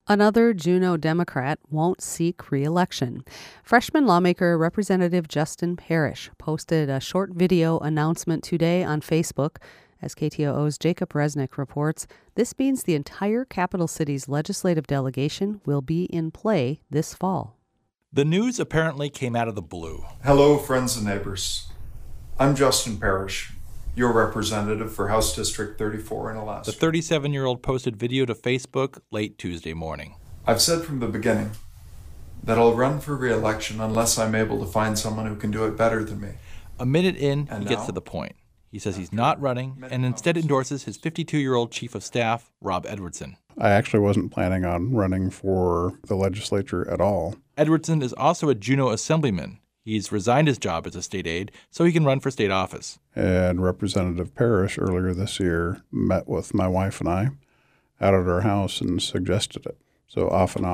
Another Juneau Democrat won't seek re-election. Freshman lawmaker Representative Justin Parrish posted a short video announcement today on Facebook. As KTOO's Jacob Resnick reports, this means the entire capital city's legislative delegation will be in play this fall. The news apparently came out of the blue. Hello, friends and neighbors. I'm Justin Parrish, your representative for House District 34 in Alaska. The 37-year-old posted video to Facebook late Tuesday morning. I've said from the beginning that I'll run for re-election unless I'm able to find someone who can do it better than me. A minute in, he gets to the point. He says he's not running and instead endorses his 52-year-old chief of staff, Rob Edwardson. I actually wasn't planning on running for the legislature at all. Edwardson is also a Juneau assemblyman. He's resigned his job as a state aide so he can run for state office. And Representative Parrish earlier this year met with my wife and I out at our house and suggested it. So off and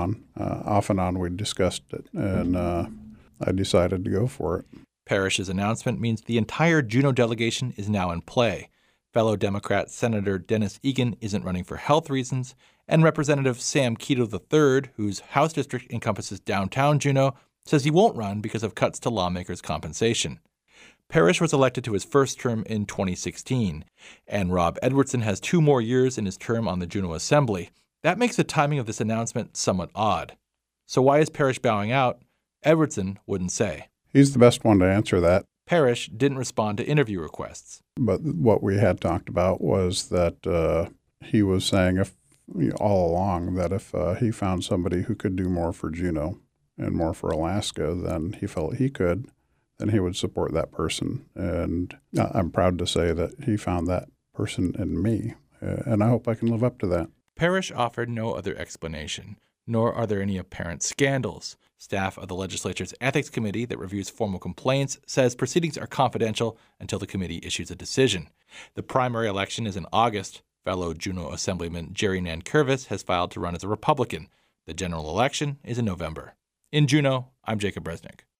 on we discussed it, and I decided to go for it. Parrish's announcement means the entire Juneau delegation is now in play. Fellow Democrat Senator Dennis Egan isn't running for health reasons, and Representative Sam Keto III, whose House district encompasses downtown Juneau, says he won't run because of cuts to lawmakers' compensation. Parrish was elected to his first term in 2016, and Rob Edwardson has 2 more years in his term on the Juneau Assembly. That makes the timing of this announcement somewhat odd. So why is Parrish bowing out? Edwardson wouldn't say. He's the best one to answer that. Parrish didn't respond to interview requests. But what we had talked about was that he was saying all along that if he found somebody who could do more for Juneau and more for Alaska than he felt he could, then he would support that person. And I'm proud to say that he found that person in me, and I hope I can live up to that. Parrish offered no other explanation, nor are there any apparent scandals. Staff of the legislature's ethics committee that reviews formal complaints says proceedings are confidential until the committee issues a decision. The primary election is in August. Fellow Juneau Assemblyman Jerry Nankervis has filed to run as a Republican. The general election is in November. In Juneau, I'm Jacob Resnick.